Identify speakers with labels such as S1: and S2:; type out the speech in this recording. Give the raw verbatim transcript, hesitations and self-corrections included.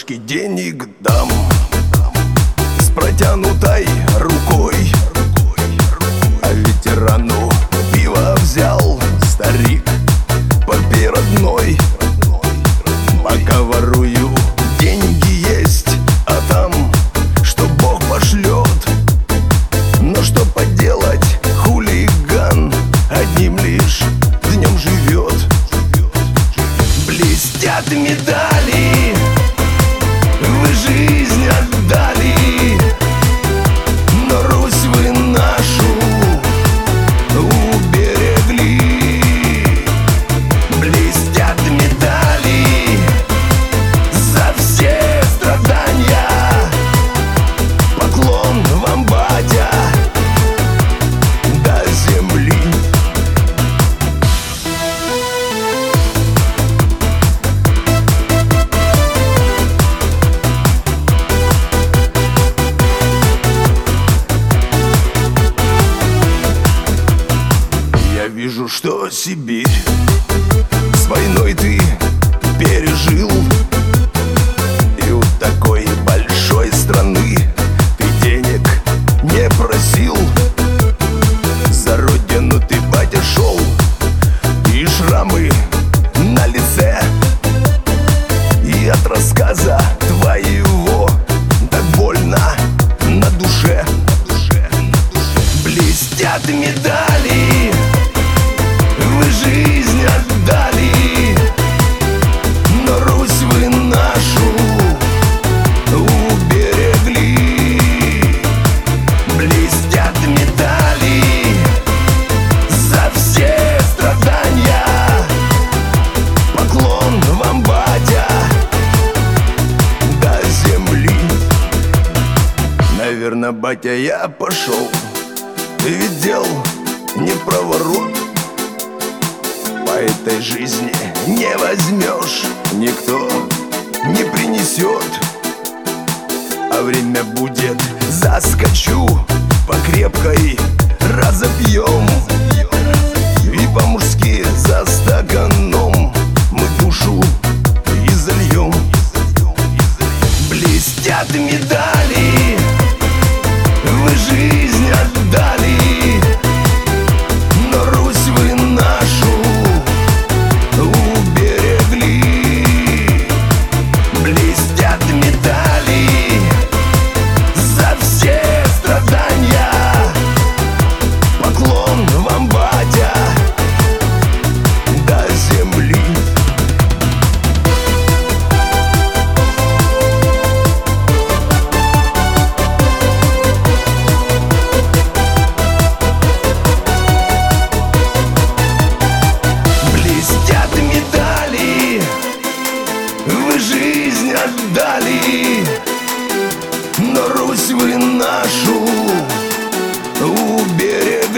S1: Девочке денег дам с протянутой рукой, а ветерану пиво взял старик попей родной. Пока ворую, деньги есть, а там что Бог пошлет. Но что поделать, хулиган одним лишь днем живет. Блестят медали, вы жизнь отдали, но Русь вы нашу уберегли. Блестят медали за все страдания, поклон вам, батя, до земли. Я вижу, что Сибирь с войной ты пережил, и у такой большой страны ты денег не просил. За родину ты, батя, шел, и шрамы на лице, и от рассказа твоего так больно на душе. Блестят медали, вы жизнь отдали, но Русь вы нашу уберегли. Блестят медали за все страдания, поклон вам, батя, до земли. Наверно, батя, я пошел, ведь дел не проворот. По этой жизни не возьмешь, никто не принесет. А время будет, заскочу по крепкой разопьем, и по-мужски за стаканом мы душу изольем. Блестят медали, вы жизнь отдали, но Русь вы нашу уберегли. Блестят медали за все страдания, поклон вам, батя, до земли. Блестят медали, вы жизнь отдали, но Русь вы нашу уберегли.